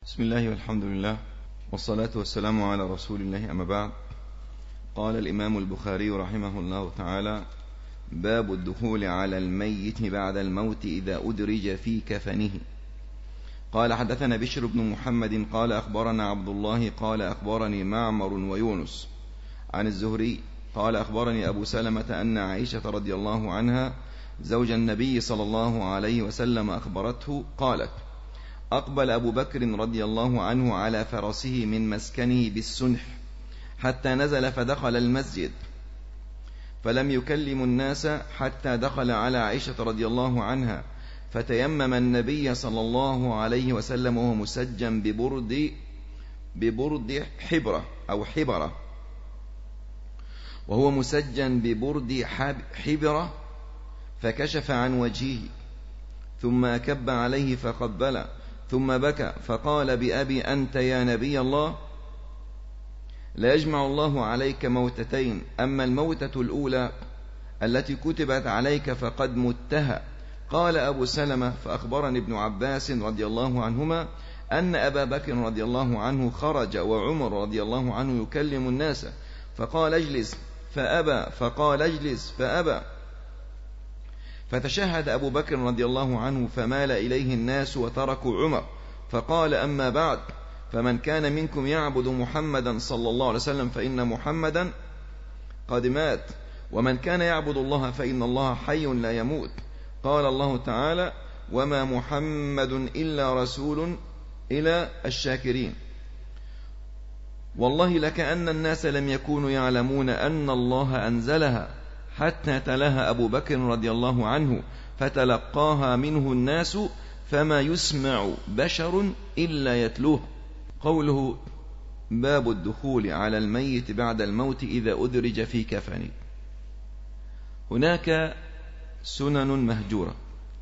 بسم الله والحمد لله والصلاة والسلام على رسول الله، أما بعد. قال الإمام البخاري رحمه الله تعالى: باب الدخول على الميت بعد الموت إذا أدرج في كفنه. قال: حدثنا بشر بن محمد قال أخبرنا عبد الله قال أخبرني معمر ويونس عن الزهري قال أخبرني أبو سلمة أن عائشة رضي الله عنها زوج النبي صلى الله عليه وسلم أخبرته قالت: أقبل أبو بكر رضي الله عنه على فرسه من مسكنه بالسنح حتى نزل فدخل المسجد، فلم يكلم الناس حتى دخل على عائشة رضي الله عنها، فتيمم النبي صلى الله عليه وسلم وهو مسجى ببرد حبرة أو حبرة، وهو مسجى ببرد حبرة، فكشف عن وجهه ثم أكب عليه فقبل ثم بكى فقال: بأبي أنت يا نبي الله، لا يجمع الله عليك موتتين، أما الموتة الأولى التي كتبت عليك فقد متها. قال أبو سلمة: فأخبرني ابن عباس رضي الله عنهما أن أبا بكر رضي الله عنه خرج وعمر رضي الله عنه يكلم الناس، فقال: اجلس فأبى، فقال: اجلس فأبى، فتشهد أبو بكر رضي الله عنه فمال إليه الناس وتركوا عمر، فقال: أما بعد، فمن كان منكم يعبد محمدا صلى الله عليه وسلم فإن محمدا قد مات، ومن كان يعبد الله فإن الله حي لا يموت. قال الله تعالى: وما محمد إلا رسول إلى الشاكرين. والله لكأن الناس لم يكونوا يعلمون أن الله أنزلها حتى تلاها أبو بكر رضي الله عنه، فتلقاها منه الناس، فما يسمع بشر إلا يتلوه. قوله: باب الدخول على الميت بعد الموت إذا أدرج في كفنه. هناك سنن مهجورة،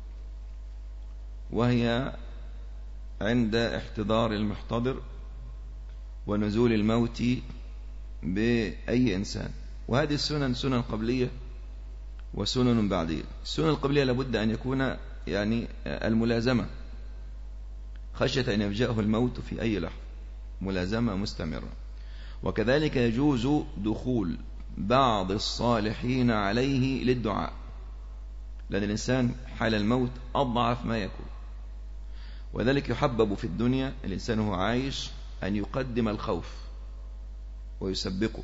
وهي عند احتضار المحتضر ونزول الموت بأي إنسان، وهذه السنن سنن قبلية وسنن بعدية. السنن القبلية لابد أن يكون الملازمة، خشية أن يفجأه الموت في أي لحظة، ملازمة مستمرة. وكذلك يجوز دخول بعض الصالحين عليه للدعاء، لأن الإنسان حال الموت أضعف ما يكون، وذلك يحبب في الدنيا الإنسان هو عايش أن يقدم الخوف ويسبقه،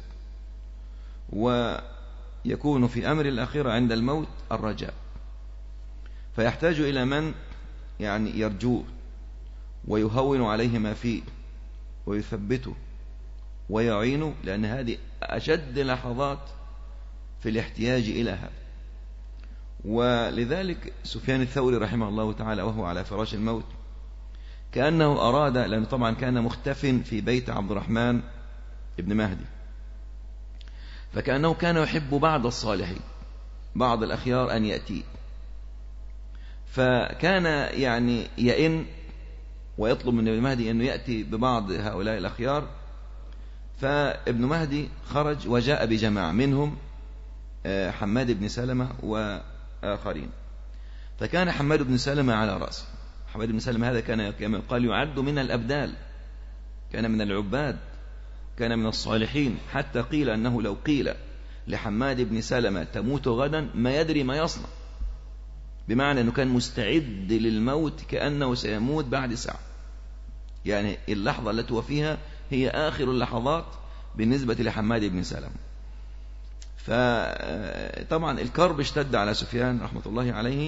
ويكون في أمر الآخرة عند الموت الرجاء، فيحتاج إلى من يرجوه ويهون عليه ما فيه ويثبته ويعينه، لأن هذه أشد لحظات في الاحتياج إلى هذا. ولذلك سفيان الثوري رحمه الله تعالى وهو على فراش الموت كأنه أراد، لأنه طبعا كان مختف في بيت عبد الرحمن ابن مهدي، فكأنه كان يحب بعض الصالحين، بعض الأخيار أن يأتي، فكان يئن ويطلب من ابن مهدي أنه يأتي ببعض هؤلاء الأخيار. فابن مهدي خرج وجاء بجماعة منهم حماد بن سلمة وآخرين، فكان حماد بن سلمة على رأسه. حماد بن سلمة هذا كان كما قال يعد من الأبدال، كان من العباد، كان من الصالحين، حتى قيل أنه لو قيل لحماد بن سلمة تموت غدا ما يدري ما يصنع، بمعنى أنه كان مستعد للموت كأنه سيموت بعد ساعة، اللحظة التي هو فيها هي آخر اللحظات بالنسبة لحماد بن سلمة. فطبعا الكرب اشتد على سفيان رحمة الله عليه،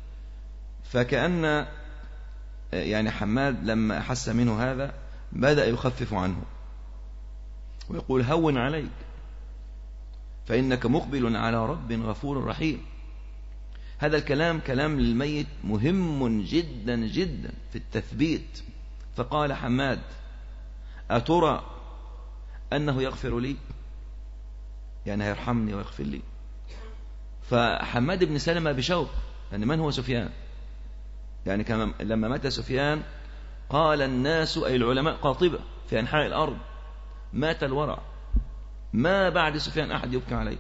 فكأن حماد لما أحس منه هذا بدأ يخفف عنه ويقول: هون عليك، فإنك مقبل على رب غفور رحيم. هذا الكلام كلام للميت مهم جدا جدا في التثبيت. فقال حماد: أترى أنه يغفر لي؟ هيرحمني ويغفر لي. فحماد بن سلمة بشوق، من هو سفيان؟ لما مات سفيان قال الناس أي العلماء قاطبة في أنحاء الأرض: مات الورع، ما بعد سفيان أحد يبكى عليه.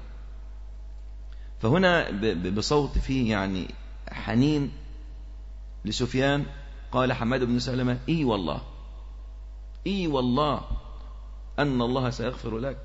فهنا بصوت فيه حنين لسفيان قال حماد بن سلمة: إي والله إي والله أن الله سيغفر لك.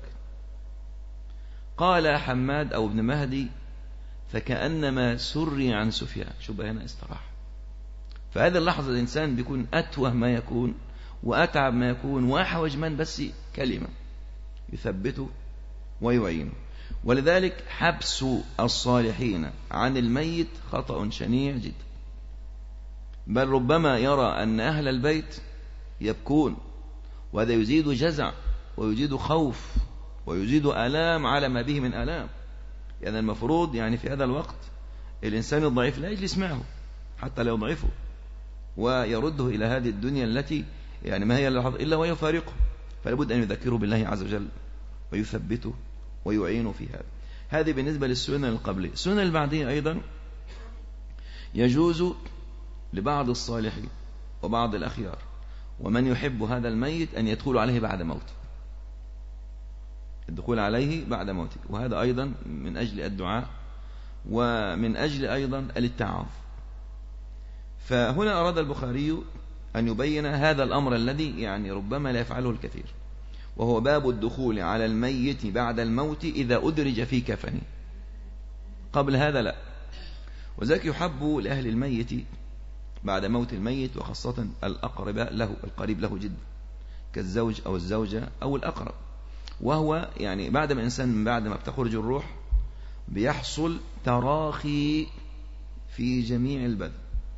قال حماد أو ابن مهدي فكأنما سري عن سفيان. شو بقى هنا استراح. فهذه اللحظة الإنسان بيكون أتوه ما يكون وأتعب ما يكون وأحوج من بس كلمة يثبته ويعينه. ولذلك حبس الصالحين عن الميت خطأ شنيع جدا، بل ربما يرى أن أهل البيت يبكون، وهذا يزيد جزع ويزيد خوف ويزيد آلام على ما به من آلام. يعني المفروض يعني في هذا الوقت الإنسان الضعيف لا يجلس معه حتى لا يضعفه ويرده إلى هذه الدنيا التي يعني ما هي إلا ويفارقه. فلابد أن يذكره بالله عز وجل ويثبته ويعينه في هذا. هذه بالنسبة للسنة القبلية. السنة البعدية أيضا يجوز لبعض الصالحين وبعض الأخيار ومن يحب هذا الميت أن يدخل عليه بعد موته، الدخول عليه بعد موته، وهذا أيضا من أجل الدعاء ومن أجل أيضا الاتعاظ. فهنا أراد البخاري أن يبين هذا الأمر الذي يعني ربما لا يفعله الكثير، وهو باب الدخول على الميت بعد الموت إذا أدرج في كفنه. قبل هذا لا. وذلك يحب لأهل الميت بعد موت الميت، وخاصة الأقرباء له، القريب له جدا، كالزوج أو الزوجة أو الأقرب. وهو يعني بعد ما الإنسان من بعد ما بتخرج الروح بيحصل تراخي في جميع البدن.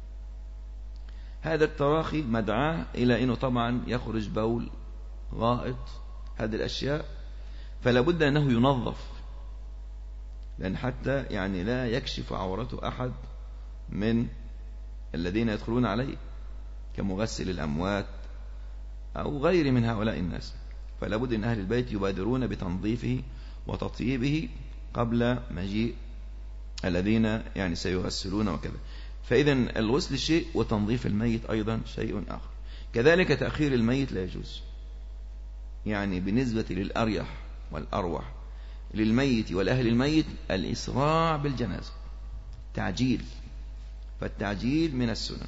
هذا التراخي مدعاه إلى أنه طبعا يخرج بول، غائط، هذه الأشياء، فلا بد أنه ينظف، لأن حتى يعني لا يكشف عورته أحد من الذين يدخلون عليه كمغسل الأموات أو غير من هؤلاء الناس. فلا بد أن أهل البيت يبادرون بتنظيفه وتطييبه قبل مجيء الذين يعني سيغسلون وكذا. فإذا الغسل شيء وتنظيف الميت أيضا شيء آخر. كذلك تأخير الميت لا يجوز، يعني بالنسبة للأريح والأروح للميت والأهل الميت الإسراع بالجنازة، تعجيل، فالتعجيل من السنن.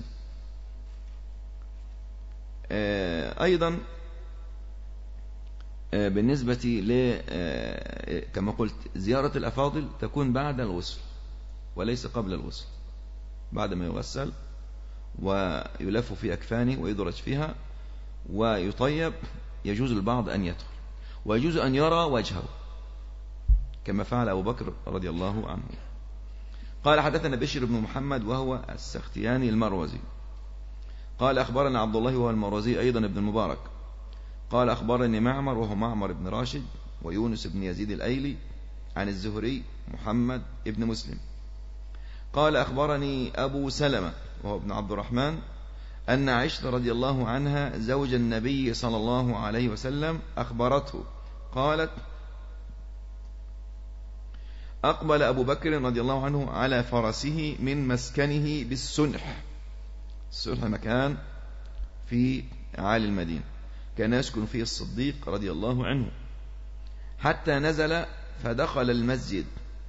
أيضا بالنسبة كما قلت زيارة الأفاضل تكون بعد الغسل وليس قبل الغسل. بعد ما يغسل ويلف في أكفانه ويدرج فيها ويطيب يجوز البعض أن يدخل، ويجوز أن يرى وجهه كما فعل أبو بكر رضي الله عنه. قال حدثنا بشر بن محمد وهو السختياني المروزي قال أخبرنا عبد الله وهو المروزي أيضا ابن المبارك قال أخبرني معمر وهو معمر بن راشد ويونس بن يزيد الأيلي عن الزهري محمد ابن مسلم قال أخبرني أبو سلمة وهو ابن عبد الرحمن أن عائشة رضي الله عنها زوج النبي صلى الله عليه وسلم أخبرته قالت أقبل أبو بكر رضي الله عنه على فرسه من مسكنه بالسنح. السنح مكان في أعالي المدينة كان يسكن فيه الصديق رضي الله عنه، حتى نزل فدخل المسجد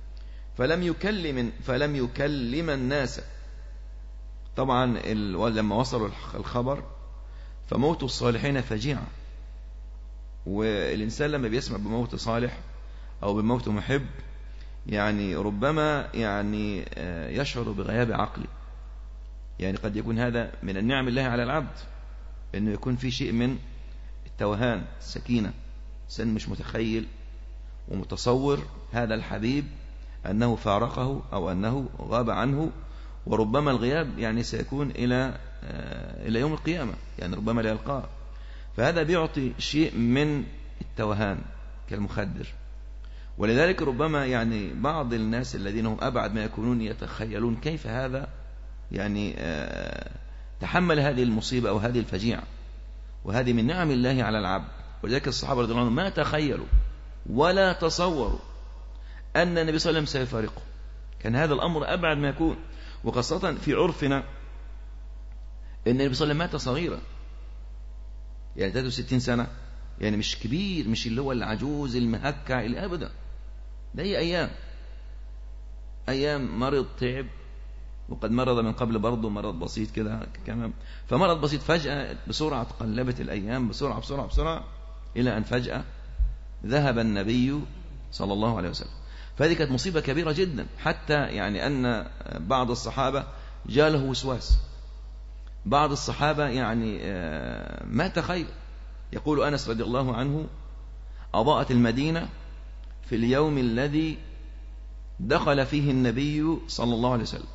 فلم يكلم الناس. طبعا لما وصلوا الخبر فموت الصالحين فجيعة، والإنسان لما بيسمع بموت صالح أو بموت محب يعني ربما يعني يشعر بغياب عقله. يعني قد يكون هذا من النعم الله على العبد، أنه يكون في شيء من التوهان، السكينة، سن مش متخيل ومتصور هذا الحبيب أنه فارقه أو أنه غاب عنه، وربما الغياب يعني سيكون إلى يوم القيامة، يعني ربما لا يلقاه. فهذا بيعطي شيء من التوهان كالمخدر. ولذلك ربما يعني بعض الناس الذين هم أبعد ما يكونون يتخيلون كيف هذا يعني تحمل هذه المصيبة أو هذه الفجيعة، وهذه من نعم الله على العبد. ولذلك الصحابة رضي الله عنهم ما تخيلوا ولا تصوروا أن النبي صلى الله عليه وسلم سيفارقه. كان هذا الأمر أبعد ما يكون، وخاصة في عرفنا أن النبي صلى الله عليه وسلم مات صغيرا، يعني 63 سنة، يعني مش كبير، مش اللي هو العجوز المهكع اللي أبدا. ده هي أيام مرض تعب وقد مرض من قبل برضه مرض بسيط كده كمان، فمرض بسيط فجأة بسرعة تقلبت الأيام بسرعة إلى أن فجأة ذهب النبي صلى الله عليه وسلم. فهذه كانت مصيبة كبيرة جدا، حتى يعني أن بعض الصحابة جاء له وسواس. بعض الصحابة يعني ما تخيل. يقول أنس رضي الله عنه: أضاءت المدينة في اليوم الذي دخل فيه النبي صلى الله عليه وسلم،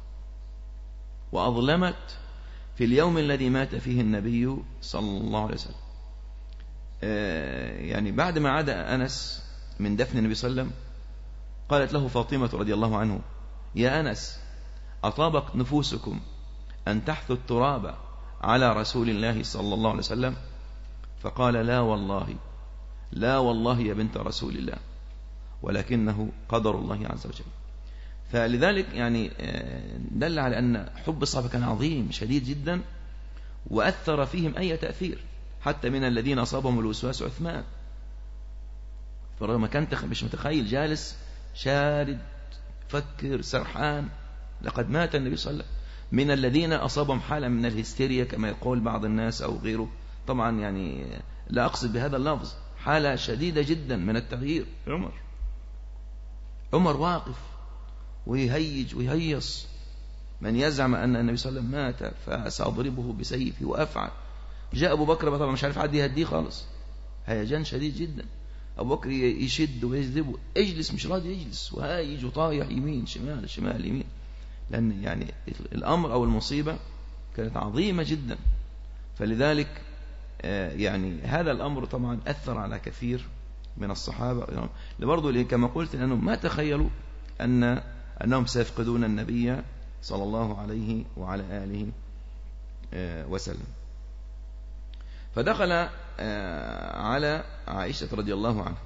وأظلمت في اليوم الذي مات فيه النبي صلى الله عليه وسلم. يعني بعد ما عاد أنس من دفن النبي صلى الله عليه وسلم، قالت له فاطمة رضي الله عنه: يا أنس، أطابق نفوسكم أن تحثوا التراب على رسول الله صلى الله عليه وسلم؟ فقال: لا والله يا بنت رسول الله، ولكنه قدر الله عز وجل. فلذلك يعني دل على أن حب الصحابة كان عظيم شديد جدا، وأثر فيهم أي تأثير، حتى من الذين أصابهم الوسواس عثمان، فرغم كان مش متخيل، جالس شارد فكر سرحان، لقد مات النبي صلى الله عليه وسلم. من الذين أصابهم حالة من الهستيريا كما يقول بعض الناس أو غيره، طبعا يعني لا أقصد بهذا اللفظ، حالة شديدة جدا من التغيير. عمر واقف ويهيج ويهيص: من يزعم أن النبي صلى الله عليه وسلم مات فسأضربه بسيفي وأفعل. جاء أبو بكر طبعا مش عارف حد يهديه خالص، هيجان شديد جدا. أبو بكر يشد ويجذبه: اجلس، مش راضي يجلس، وهايج وطايح يمين شمال يمين، لأن يعني الأمر أو المصيبة كانت عظيمة جدا. فلذلك يعني هذا الأمر طبعا أثر على كثير من الصحابة، برضو كما قلت أنهم ما تخيلوا أنهم سيفقدون النبي صلى الله عليه وعلى آله وسلم. فدخل على عائشة رضي الله عنها،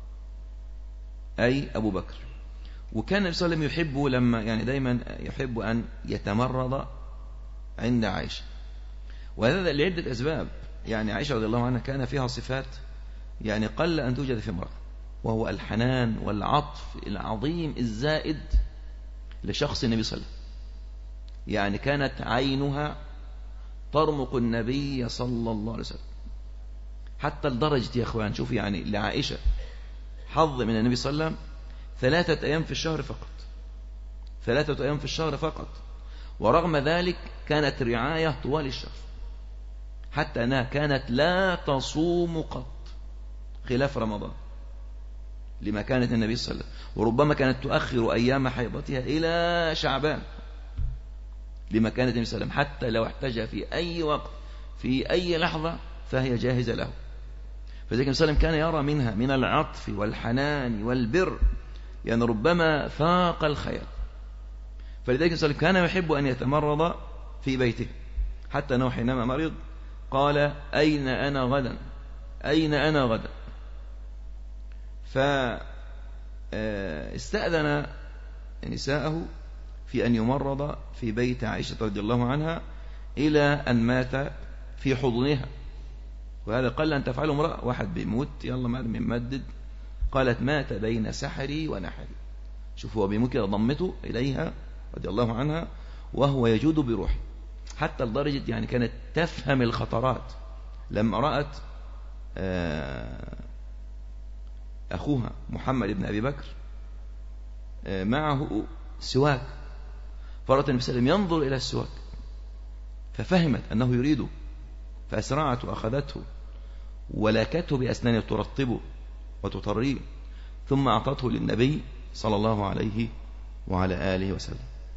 أي أبو بكر. وكان النبي صلى الله عليه وسلم يحب لما يعني دايما يحب أن يتمرض عند عائشة، وهذا لعدة أسباب. يعني عائشة رضي الله عنها كان فيها صفات يعني قل أن توجد في امرأة، وهو الحنان والعطف العظيم الزائد لشخص النبي صلى الله عليه وسلم. يعني كانت عينها ترمق النبي صلى الله عليه وسلم، حتى لدرجة يا أخوان شوف يعني لعائشة حظ من النبي صلى الله عليه وسلم 3 أيام في الشهر فقط، 3 أيام في الشهر فقط، ورغم ذلك كانت رعاية طوال الشهر، حتى أنها كانت لا تصوم قط خلاف رمضان لما كانت النبي صلى الله عليه وسلم، وربما كانت تؤخر أيام حيضتها إلى شعبان لما كانت النبي صلى الله عليه وسلم، حتى لو احتاج في أي وقت في أي لحظة فهي جاهزة له. فذلك النبي صلى الله عليه وسلم كان يرى منها من العطف والحنان والبر يعني ربما فاق الخير. فلذلك النبي صلى الله عليه وسلم كان يحب أن يتمرض في بيته، حتى أنه حينما مرض قال: أين أنا غدا؟ فاستأذن نساءه في أن يمرض في بيت عائشة رضي الله عنها إلى أن مات في حضنها. وهذا قل أن تفعله امرأة، واحد بيموت يلا من مدد، قالت: مات بين سحري ونحري. شوفوا هو بيموت كده ضمته إليها رضي الله عنها وهو يجود بروحه، حتى لدرجة يعني كانت تفهم الخطرات. لما رأت أخوها محمد بن أبي بكر معه سواك، فرأت النبي صلى الله عليه وسلم ينظر إلى السواك ففهمت أنه يريده، فأسرعت وأخذته ولكته بأسنانه ترطبه وتطريه، ثم أعطته للنبي صلى الله عليه وعلى آله وسلم.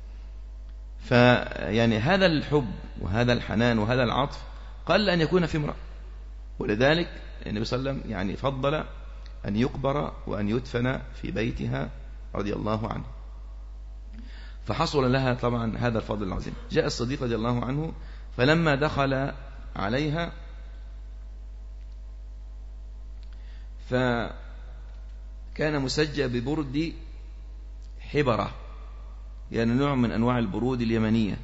فيعني هذا الحب وهذا الحنان وهذا العطف قل أن يكون في امرأة، ولذلك النبي صلى الله عليه وسلم يعني فضل أن يقبر وأن يدفن في بيتها رضي الله عنه، فحصل لها طبعا هذا الفضل العظيم. جاء الصديق رضي الله عنه فلما دخل عليها فكان مسجى ببرد حبرة، يعني نوع من أنواع البرود اليمنية،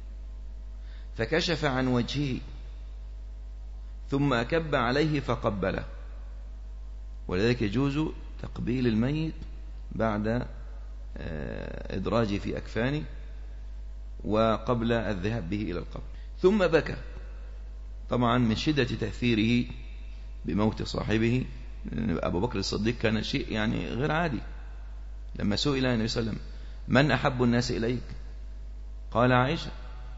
فكشف عن وجهه ثم أكب عليه فقبله. ولذلك يجوز تقبيل الميت بعد إدراجه في أكفانه وقبل الذهاب به إلى القبر. ثم بكى طبعا من شدة تأثيره بموت صاحبه. أبو بكر الصديق كان شيء يعني غير عادي. لما سئل النبي صلى الله عليه وسلم من أحب الناس إليك؟ قال عائشة.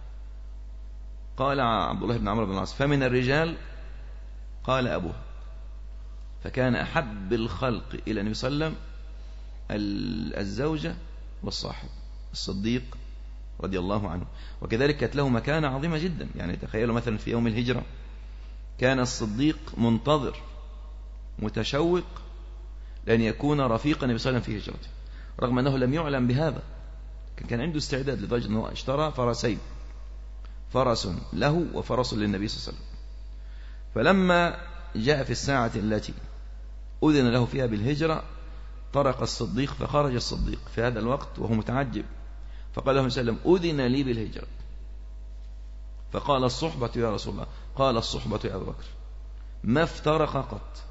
قال عبد الله بن عمرو بن العاص فمن الرجال؟ قال أبوها. فكان أحب الخلق إلى النبي صلى الله عليه وسلم الزوجة والصاحب الصديق رضي الله عنه. وكذلك كانت له مكانة عظيمة جدا. يعني تخيلوا مثلا في يوم الهجرة كان الصديق منتظر متشوق لأن يكون رفيق النبي صلى الله عليه وسلم في هجرته، رغم أنه لم يعلم بهذا. كان عنده استعداد لدرجة أنه اشترى فرسين، فرس له وفرس للنبي صلى الله عليه وسلم. فلما جاء في الساعة التي أذن له فيها بالهجرة طرق الصديق، فخرج الصديق في هذا الوقت وهو متعجب، فقال له صلى الله عليه وسلم أذن لي بالهجرة. فقال الصحبة يا رسول الله. قال الصحبة يا أبو بكر ما افترق قط.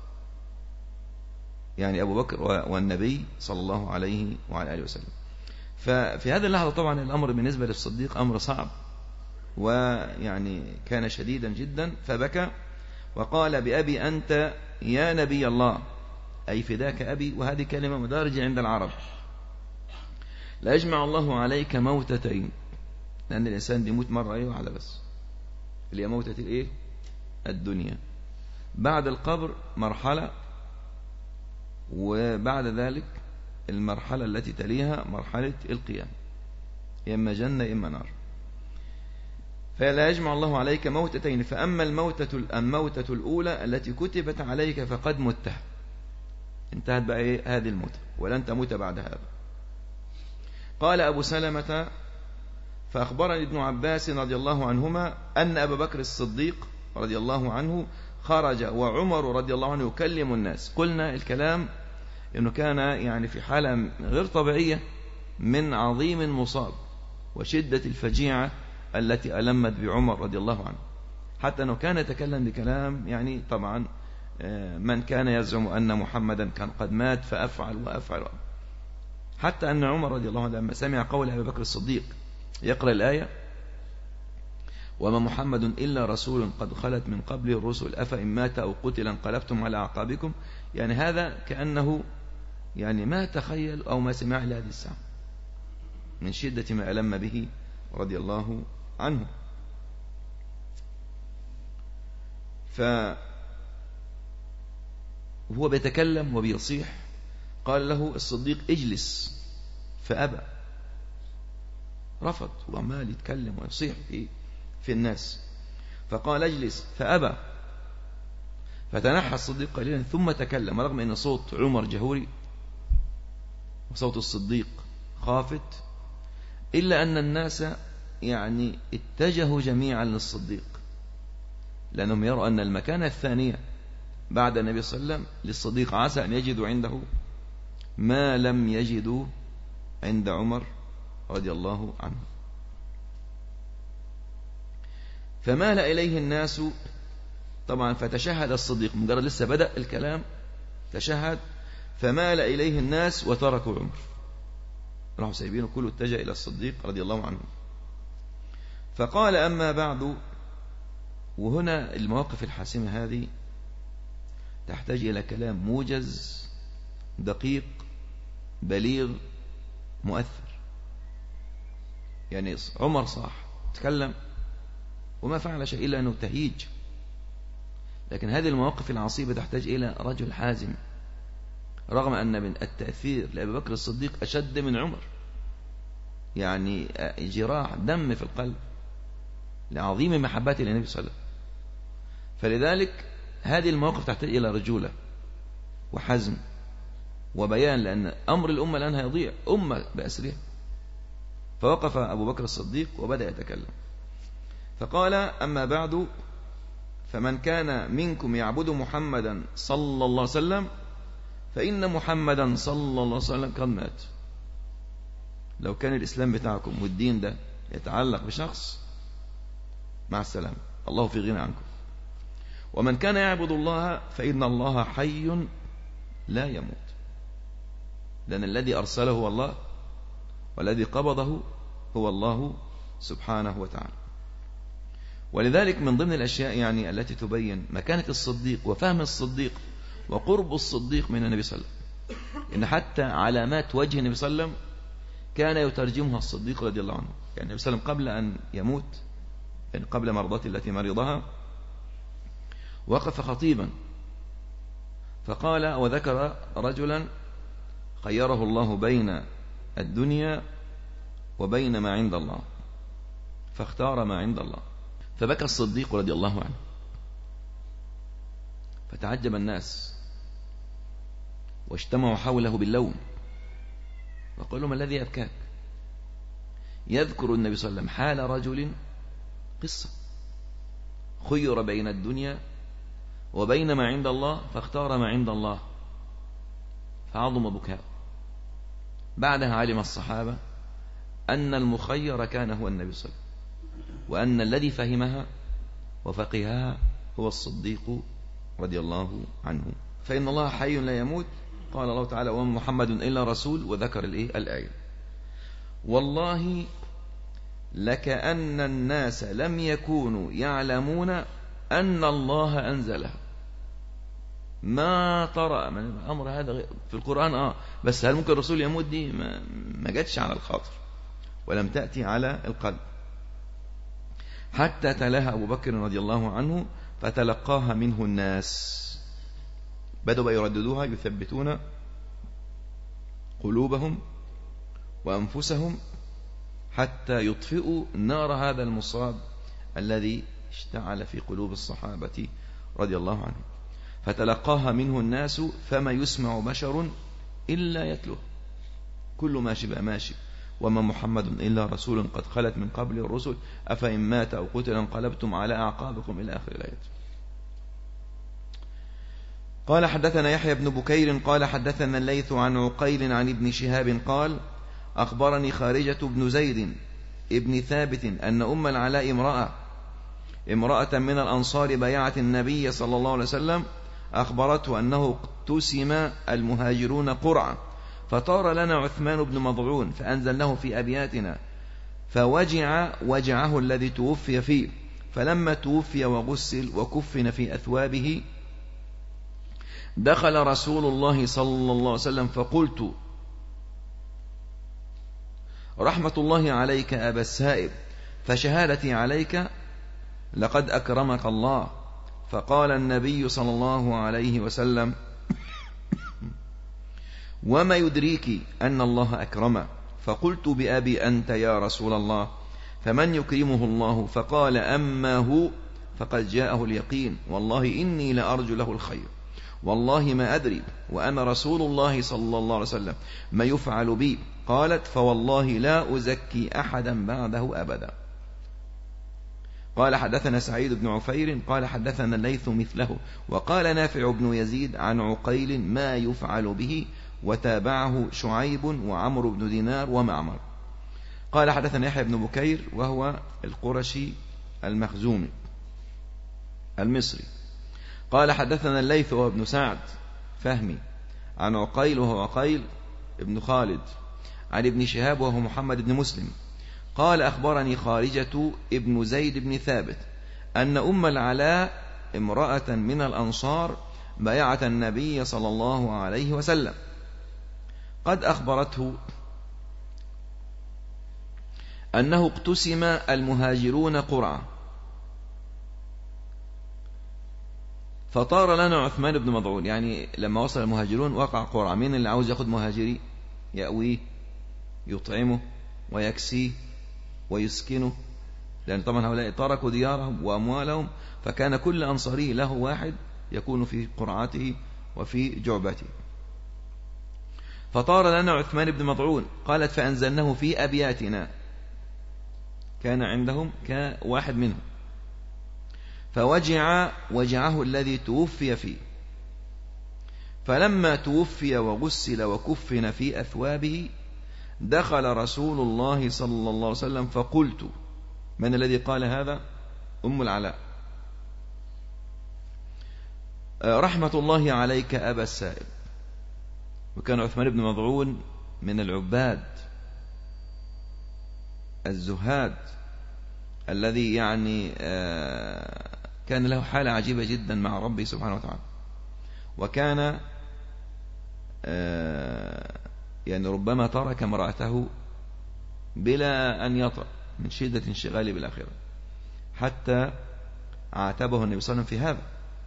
يعني أبو بكر والنبي صلى الله عليه وعلى آله وسلم. ففي هذه اللحظة طبعا الأمر بالنسبة للصديق أمر صعب، ويعني كان شديدا جدا، فبكى وقال بأبي أنت يا نبي الله، أي فداك أبي. وهذه كلمة مدارجة عند العرب. لا يجمع الله عليك موتتين، لأن الإنسان بيموت مرة واحدة بس، اللي هي موتة الإيه؟ الدنيا. بعد القبر مرحلة، وبعد ذلك المرحلة التي تليها مرحلة القيامة، إما جنة إما نار. فلا يجمع الله عليك موتتين، فأما الموتة الأولى التي كتبت عليك فقد متها، انتهت بقى إيه؟ هذه الموتة، ولن تموت بعد هذا. قال أبو سلمة فأخبرني ابن عباس رضي الله عنهما أن أبا بكر الصديق رضي الله عنه خرج وعمر رضي الله عنه يكلم الناس. قلنا الكلام أنه كان يعني في حالة غير طبيعية من عظيم مصاب وشدة الفجيعة التي ألمت بعمر رضي الله عنه، حتى أنه كان يتكلم بكلام يعني طبعا من كان يزعم أن محمدا كان قد مات فأفعل وأفعل. حتى أن عمر رضي الله عنه لما سمع قول أبي بكر الصديق يقرأ الآية وما محمد إلا رسول قد خلت من قبله الرسل أفإن مات أو قتل انقلبتم على أعقابكم، يعني هذا كأنه يعني ما تخيل أو ما سمع لهذه الساعة من شدة ما ألم به رضي الله عنه. فهو بيتكلم وبيصيح، قال له الصديق اجلس فأبى، رفض وعمال يتكلم ويصيح في الناس. فقال اجلس فأبى، فتنحى الصديق قليلا ثم تكلم، رغم أن صوت عمر جهوري وصوت الصديق خافت، إلا أن الناس يعني اتجهوا جميعا للصديق، لأنهم يروا أن المكانة الثانية بعد النبي صلى الله عليه وسلم للصديق عسى أن يجدوا عنده ما لم يجدوا عند عمر رضي الله عنه. فمال إليه الناس طبعا، فتشهد الصديق مجرد لسه بدأ الكلام تشهد، فمال إليه الناس وتركوا عمر، راحوا سايبينه كله اتجه إلى الصديق رضي الله عنه. فقال أما بعد، وهنا المواقف الحاسمة هذه تحتاج إلى كلام موجز دقيق بليغ مؤثر. يعني عمر صاح تكلم وما فعل شيء إلا أنه تهيج، لكن هذه المواقف العصيبة تحتاج إلى رجل حازم، رغم أن من التأثير لأبي بكر الصديق أشد من عمر، يعني جراح دم في القلب لعظيم محبته للنبي صلى الله عليه وسلم. فلذلك هذه المواقف تحتاج إلى رجولة وحزم وبيان، لأن أمر الأمة الآن هيضيع، أمة بأسرها. فوقف أبو بكر الصديق وبدأ يتكلم، فقال أما بعد، فمن كان منكم يعبد محمدا صلى الله عليه وسلم فإن محمدا صلى الله عليه وسلم قد مات. لو كان الإسلام بتاعكم والدين ده يتعلق بشخص، مع السلامة، الله في غنى عنكم. ومن كان يعبد الله فإن الله حي لا يموت، لأن الذي أرسله هو الله، والذي قبضه هو الله سبحانه وتعالى. ولذلك من ضمن الأشياء يعني التي تبين مكانة الصديق وفهم الصديق وقرب الصديق من النبي صلى الله عليه وسلم، إن حتى علامات وجه النبي صلى الله عليه وسلم كان يترجمها الصديق رضي الله عنه. يعني النبي صلى الله عليه وسلم قبل أن يموت، يعني قبل مرضته التي مرضها، وقف خطيبا فقال وذكر رجلا خيره الله بين الدنيا وبين ما عند الله فاختار ما عند الله، فبكى الصديق رضي الله عنه، فتعجب الناس واجتمعوا حوله باللوم وقالوا ما الذي يبكاك؟ يذكر النبي صلى الله عليه وسلم حال رجل قصة خير بين الدنيا وبين ما عند الله فاختار ما عند الله، فعظم بكاء. بعدها علم الصحابة أن المخير كان هو النبي صلى الله عليه وسلم، وأن الذي فهمها وفقهها هو الصديق رضي الله عنه. فإن الله حي لا يموت، قال الله تعالى وما محمد إلا رسول، وذكر الآية. والله لكأن الناس لم يكونوا يعلمون أن الله أنزلها. ما طرأ من الأمر هذا في القرآن بس هل ممكن الرسول يموت؟ دي ما جاتش على الخاطر ولم تأتي على القلب، حتى تلاها أبو بكر رضي الله عنه فتلقاها منه الناس، بدأوا يرددوها يثبتون قلوبهم وأنفسهم حتى يطفئوا نار هذا المصاب الذي اشتعل في قلوب الصحابة رضي الله عنهم. فتلقاها منه الناس فما يسمع بشر إلا يتلوه، كل ماشي بقى ماشي، وما محمد إلا رسول قد خلت من قبل الرسل أفإن مات أو قتل انقلبتم على أعقابكم إلى آخر الآية. قال حدثنا يحيى بن بكير قال حدثنا الليث عن عقيل عن ابن شهاب قال أخبرني خارجة بن زيد ابن ثابت أن أم العلاء امرأة من الأنصار بايعت النبي صلى الله عليه وسلم، أخبرته أنه اقتسم المهاجرون قرعا، فطار لنا عثمان بن مضعون فأنزلناه في أبياتنا فوجع وجعه الذي توفي فيه، فلما توفي وغسل وكفن في أثوابه دخل رسول الله صلى الله عليه وسلم فقلت رحمة الله عليك أبا السائب، فشهادتي عليك لقد أكرمك الله. فقال النبي صلى الله عليه وسلم وما يدريك أن الله أكرمه؟ فقلت بأبي أنت يا رسول الله، فمن يكرمه الله؟ فقال أما هو فقد جاءه اليقين، والله إني لأرجو له الخير، والله ما أدري وأنا رسول الله صلى الله عليه وسلم ما يفعل بي. قالت فوالله لا أزكي أحدا بعده أبدا. قال حدثنا سعيد بن عفير قال حدثنا الليث مثله، وقال نافع بن يزيد عن عقيل ما يفعل به، وتابعه شعيب وعمر بن دينار ومعمر. قال حدثنا يحيى بن بكير وهو القرشي المخزومي المصري قال حدثنا الليث وهو ابن سعد فهمي عن عقيل وهو عقيل ابن خالد عن ابن شهاب وهو محمد بن مسلم قال أخبرني خارجة ابن زيد بن ثابت أن أم العلاء امرأة من الأنصار بايعت النبي صلى الله عليه وسلم، قد أخبرته أنه اقتسم المهاجرون قرعة، فطار لنا عثمان بن مضعون. يعني لما وصل المهاجرون وقع قرعة، مين اللي عاوز يأخذ مهاجري يأويه يطعمه ويكسيه ويسكنه، لأن طبعا هؤلاء تركوا ديارهم وأموالهم، فكان كل أنصاري له واحد يكون في قرعته وفي جعبته. فطار لنا عثمان بن مضعون قالت فأنزلناه في أبياتنا، كان عندهم كواحد منهم، فوجع وجعه الذي توفي فيه، فلما توفي وغسل وكفن في أثوابه دخل رسول الله صلى الله عليه وسلم فقلت، من الذي قال هذا؟ أم العلاء، رحمة الله عليك أبا السائب. وكان عثمان بن مضعون من العباد الزهاد الذي يعني كان له حالة عجيبة جدا مع ربه سبحانه وتعالى، وكان يعني ربما ترك امرأته بلا أن يطأ من شدة انشغاله بالآخرة، حتى عاتبه النبي صلى الله عليه وسلم في هذا.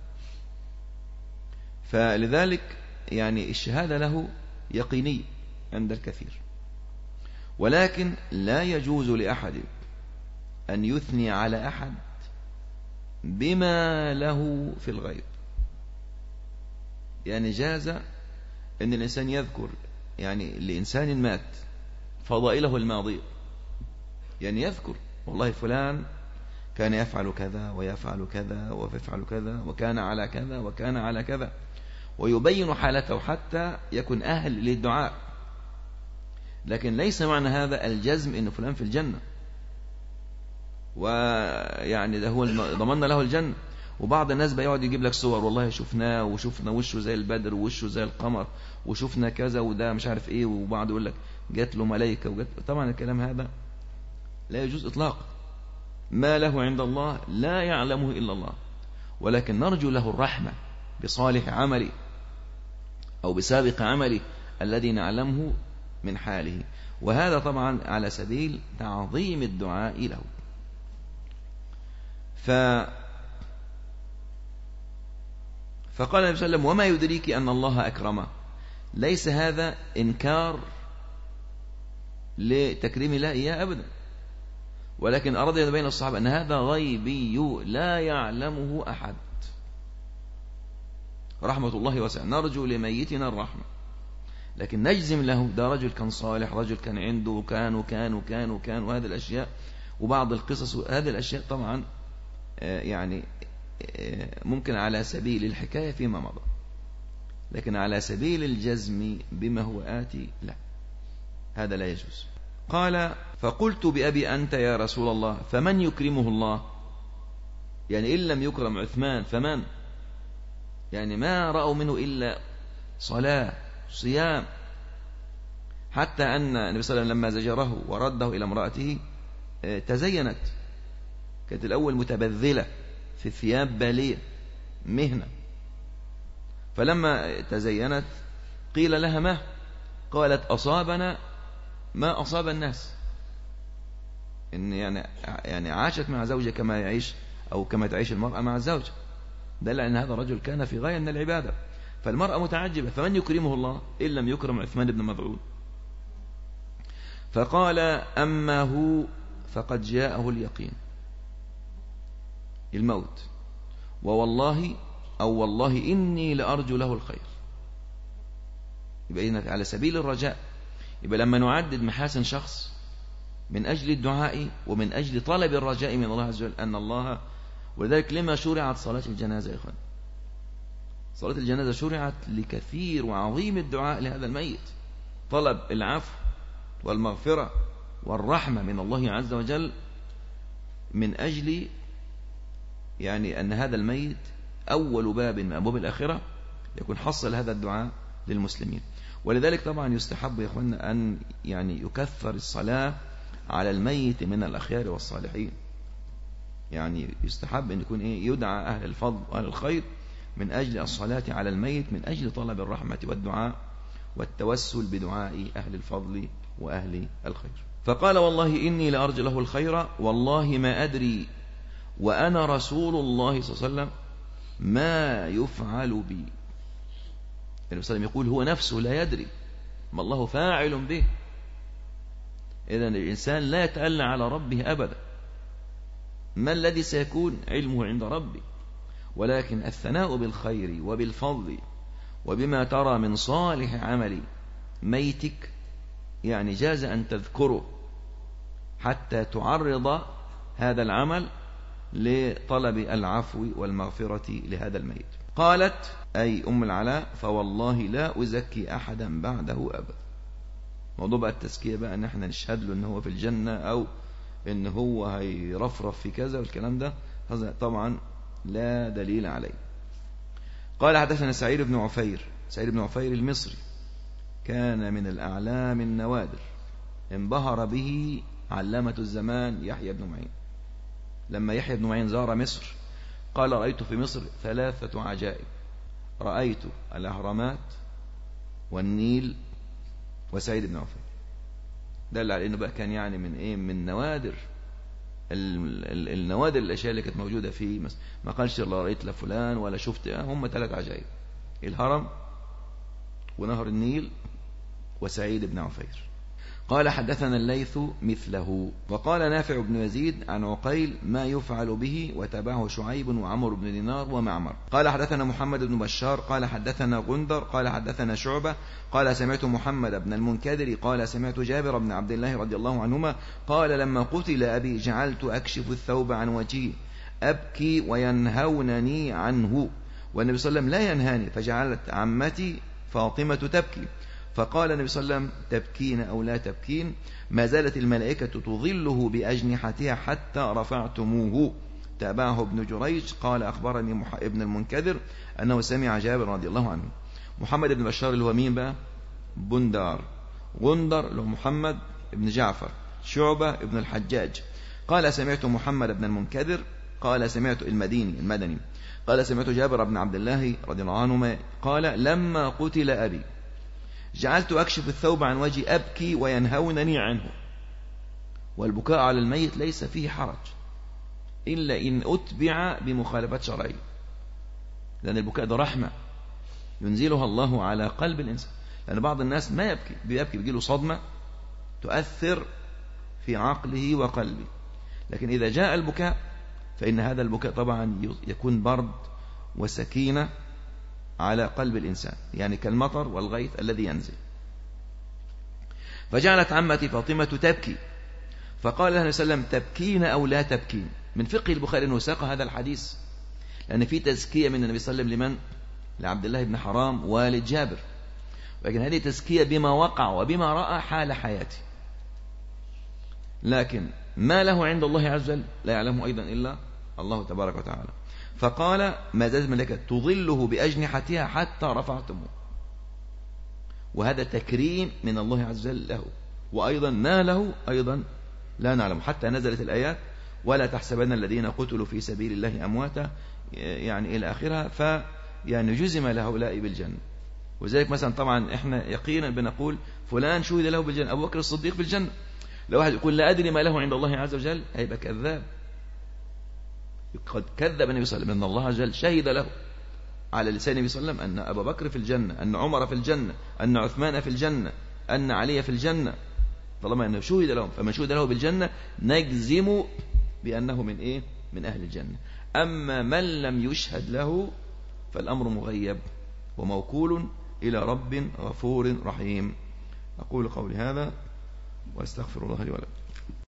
فلذلك يعني الشهادة له يقيني عند الكثير، ولكن لا يجوز لأحد أن يثني على أحد بما له في الغيب. يعني جاز أن الإنسان يذكر يعني لإنسان مات فضائله الماضية، يعني يذكر والله فلان كان يفعل كذا ويفعل كذا ويفعل كذا وكان على كذا وكان على كذا، ويبين حالته حتى يكون أهل للدعاء. لكن ليس معنى هذا الجزم إن فلان في الجنة، ويعني ده هو ضمننا له الجنة. وبعض الناس بيقعد يجيب لك صور، والله شفناه وشفنا وشه زي البدر ووشه زي القمر وشفنا كذا وده مش عارف ايه، وبعض يقول لك جات له ملائكة وجات. طبعا الكلام هذا لا يجوز إطلاقا. ما له عند الله لا يعلمه إلا الله، ولكن نرجو له الرحمة بصالح عمله أو بسابق عمله الذي نعلمه من حاله، وهذا طبعا على سبيل تعظيم الدعاء له. فقال النبي صلى الله عليه وسلم: وما يدريك أن الله أكرمه. ليس هذا إنكار لتكريم الله إياه أبدا، ولكن أراد أن يبين الصحابة أن هذا غيبي لا يعلمه أحد. رحمة الله واسعة، نرجو لميتنا الرحمة، لكن نجزم له ده رجل كان صالح، رجل كان عنده كان وهذه الأشياء وبعض القصص، وهذه الأشياء طبعا يعني ممكن على سبيل الحكاية فيما مضى، لكن على سبيل الجزم بما هو آتي لا، هذا لا يجوز. قال: فقلت بأبي أنت يا رسول الله فمن يكرمه الله؟ يعني إن لم يكرم عثمان فمن؟ يعني ما رأوا منه إلا صلاة صيام، حتى أن النبي صلى الله عليه وسلم لما زجره ورده إلى امرأته تزينت، كانت الأول متبذلة في ثياب بالية مهنة، فلما تزينت قيل لها ما؟ قالت: أصابنا ما أصاب الناس. إن يعني عاشت مع زوجها كما يعيش أو كما تعيش المرأة مع الزوج، دل أن هذا الرجل كان في غاية من العبادة. فالمرأة متعجبة، فمن يكرمه الله إن لم يكرم عثمان بن مظعون؟ فقال: أما هو فقد جاءه اليقين، الموت، ووالله أو والله إني لأرجو له الخير. يبقى على سبيل الرجاء. يبقى لما نعدد محاسن شخص من أجل الدعاء ومن أجل طلب الرجاء من الله عز وجل أن الله، ولذلك لما شرعت صلاة الجنازة يا إخوان، صلاة الجنازة شرعت لكثير وعظيم الدعاء لهذا الميت، طلب العفو والمغفرة والرحمة من الله عز وجل، من أجل يعني أن هذا الميت أول باب من أبواب الآخرة يكون حصل هذا الدعاء للمسلمين. ولذلك طبعا يستحب يا إخواننا أن يعني يكثر الصلاة على الميت من الأخيار والصالحين. يعني يستحب أن يكون يدعى أهل الفضل وأهل الخير من أجل الصلاة على الميت، من أجل طلب الرحمة والدعاء والتوسل بدعاء أهل الفضل وأهل الخير. فقال: والله إني لأرجو له الخير، والله ما أدري وأنا رسول الله صلى الله عليه وسلم ما يفعل بي. النبي صلى الله عليه وسلم يقول هو نفسه لا يدري ما الله فاعل به. إذن الإنسان لا يتألى على ربه أبدا، ما الذي سيكون علمه عند ربي، ولكن الثناء بالخير وبالفضل وبما ترى من صالح عمل ميتك، يعني جاز أن تذكره حتى تعرض هذا العمل لطلب العفو والمغفرة لهذا الميت. قالت أي أم العلاء: فوالله لا أزكي أحدا بعده أبدا. موضوع بقى التزكية بقى أن احنا نشهد له أنه هو في الجنة أو أنه هو هيرفرف في كذا والكلام ده، هذا طبعا لا دليل عليه. قال: حدثنا سعيد بن عفير. سعيد بن عفير المصري كان من الأعلام النوادر، انبهر به علامة الزمان يحيى بن معين، لما يحيى بن معين زار مصر قال رأيت في مصر 3 عجائب، رأيت الأهرامات والنيل وسعيد بن عفان. دل على انه بقى كان يعني من ايه، من نوادر النوادر الاشياء اللي كانت موجوده في مصر. ما قالش لا رأيت لفلان ولا شفت، هم 3 عجائب: الهرم ونهر النيل وسعيد بن عفير. قال حدثنا الليث مثله. وقال نافع بن يزيد عن عقيل ما يفعل به، وتابعه شعيب وعمر بن دينار ومعمر. قال حدثنا محمد بن بشار قال حدثنا غندر قال حدثنا شعبة قال سمعت محمد بن المنكدر قال سمعت جابر بن عبد الله رضي الله عنهما قال لما قتل أبي جعلت أكشف الثوب عن وجهي أبكي وينهونني عنه، والنبي صلى الله عليه وسلم لا ينهاني، فجعلت عمتي فاطمة تبكي، فقال النبي صلى الله عليه وسلم تبكين أو لا تبكين؟ ما زالت الملائكة تظله بأجنحتها حتى رفعتموه. تابعه ابن جريج قال أخبرني ابن المنكدر أنه سمع جابر رضي الله عنه. محمد بن بشار اللي هو مين بقى؟ بندار. غندر اللي هو محمد بن جعفر. شعبة ابن الحجاج قال سمعت محمد بن المنكدر قال سمعت المدني قال سمعت جابر بن عبد الله رضي الله عنهما قال لما قتل أبي جعلت أكشف الثوب عن وجهي أبكي وينهونني عنه. والبكاء على الميت ليس فيه حرج إلا إن أتبع بمخالفة شرعية، لأن البكاء ده رحمة ينزلها الله على قلب الإنسان. لأن بعض الناس ما بيبكي بيجيله صدمة تؤثر في عقله وقلبه، لكن إذا جاء البكاء فإن هذا البكاء طبعا يكون برد وسكينة على قلب الإنسان، يعني كالمطر والغيث الذي ينزل. فجعلت عمتي فاطمة تبكي، فقال لها صلى الله عليه وسلم تبكين أو لا تبكين؟ من فقه البخاري أنه ساق هذا الحديث لأن في تزكية من النبي صلى الله عليه وسلم لمن؟ لعبد الله بن حرام والد جابر، ولكن هذه تزكية بما وقع وبما رأى حال حياته، لكن ما له عند الله عز وجل لا يعلمه أيضا إلا الله تبارك وتعالى. فقال ما زالت الملائكة تظله بأجنحتها حتى رفعتموه، وهذا تكريم من الله عز وجل له، وأيضا ما له أيضا لا نعلم، حتى نزلت الآيات ولا تحسبن الذين قتلوا في سبيل الله أمواتا يعني إلى آخرها، يعني جزم لهؤلاء بالجنة. وذلك مثلا طبعا احنا يقينا بنقول فلان شهد له بالجنة، أبو بكر الصديق بالجنة. لو واحد يقول لا أدري ما له عند الله عز وجل هيبقى كذاب، قد كذب النبي صلى الله عليه وسلم أن الله عز وجل شهد له على لسان النبي صلى الله عليه وسلم أن أبا بكر في الجنة، أن عمر في الجنة، أن عثمان في الجنة، أن علي في الجنة، طالما أنه شهد لهم. فمن شهد له بالجنة نجزم بأنه من إيه؟ من أهل الجنة. أما من لم يشهد له فالأمر مغيب وموكول إلى رب غفور رحيم. أقول قولي هذا وأستغفر الله لي ولكم.